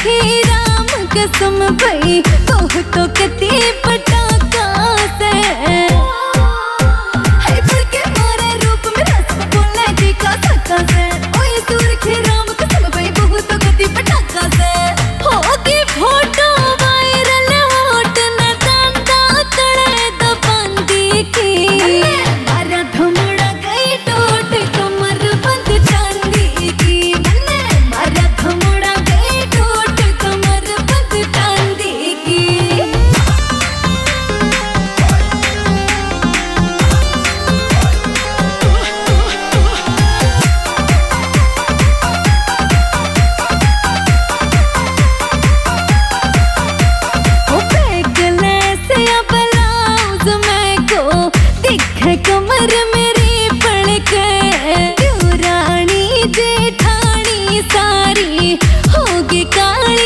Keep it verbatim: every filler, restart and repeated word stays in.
रखी राम कसम भई ओह तो कती पटाखा से है के मारे रूप में रस बोले जी का सका से ओए सुरखी राम कसम भई ओह तो कती पटाखा से होगी फोटो वायरल होट न कांदा तड़े दबंदी की मारा धमड़ा गई टोट कमर बंद चांदी की मारा धमड़ा गई टोट कमर बंद चांदी की। कमर मेरी पड़ के रानी जेठानी सारी होगी काली